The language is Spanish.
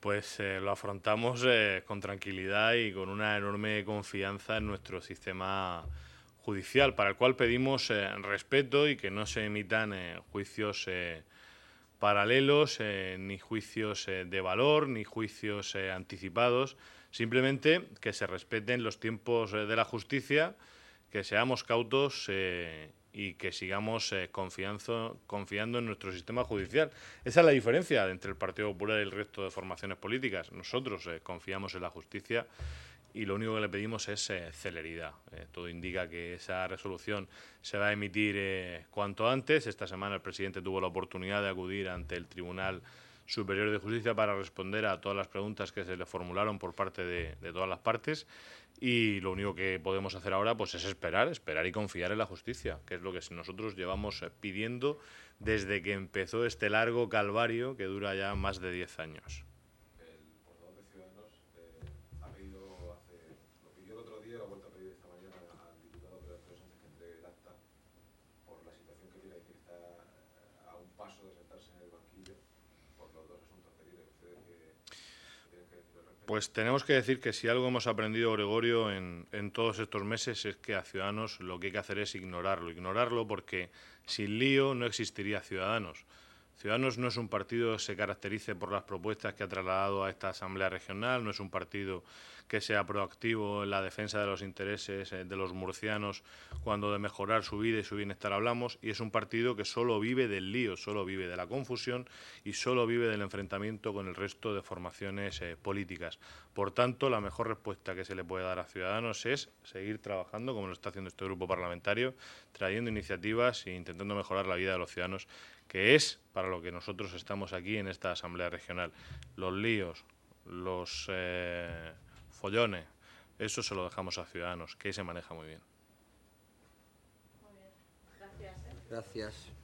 Pues lo afrontamos con tranquilidad y con una enorme confianza en nuestro sistema judicial, para el cual pedimos respeto y que no se emitan juicios paralelos, ni juicios de valor, ni juicios anticipados, simplemente que se respeten los tiempos de la justicia, que seamos cautos y que sigamos confiando en nuestro sistema judicial. Esa es la diferencia entre el Partido Popular y el resto de formaciones políticas. Nosotros confiamos en la justicia y lo único que le pedimos es celeridad. Todo indica que esa resolución se va a emitir cuanto antes. Esta semana el presidente tuvo la oportunidad de acudir ante el Tribunal Superior de Justicia para responder a todas las preguntas que se le formularon por parte de todas las partes, y lo único que podemos hacer ahora pues es esperar y confiar en la justicia, que es lo que nosotros llevamos pidiendo desde que empezó este largo calvario que dura ya más de 10 años. El portavoz de Ciudadanos lo pidió el otro día, lo ha vuelto a pedir esta mañana al diputado Pedro Sánchez que entregue el acta por la situación que tiene, que está a un paso de sentarse en el banquillo por los dos asuntos que tiene. ¿Ustedes qué tienen que decir al respecto? Pues tenemos que decir que si algo hemos aprendido, Gregorio, en todos estos meses es que a Ciudadanos lo que hay que hacer es ignorarlo porque sin lío no existiría Ciudadanos. Ciudadanos no es un partido que se caracterice por las propuestas que ha trasladado a esta Asamblea Regional, no es un partido que sea proactivo en la defensa de los intereses de los murcianos cuando de mejorar su vida y su bienestar hablamos, y es un partido que solo vive del lío, solo vive de la confusión y solo vive del enfrentamiento con el resto de formaciones políticas. Por tanto, la mejor respuesta que se le puede dar a Ciudadanos es seguir trabajando, como lo está haciendo este grupo parlamentario, trayendo iniciativas e intentando mejorar la vida de los ciudadanos, que es para lo que nosotros estamos aquí en esta Asamblea Regional. Los líos, los follones, eso se lo dejamos a Ciudadanos, que ahí se maneja muy bien. Muy bien. Gracias. Gracias.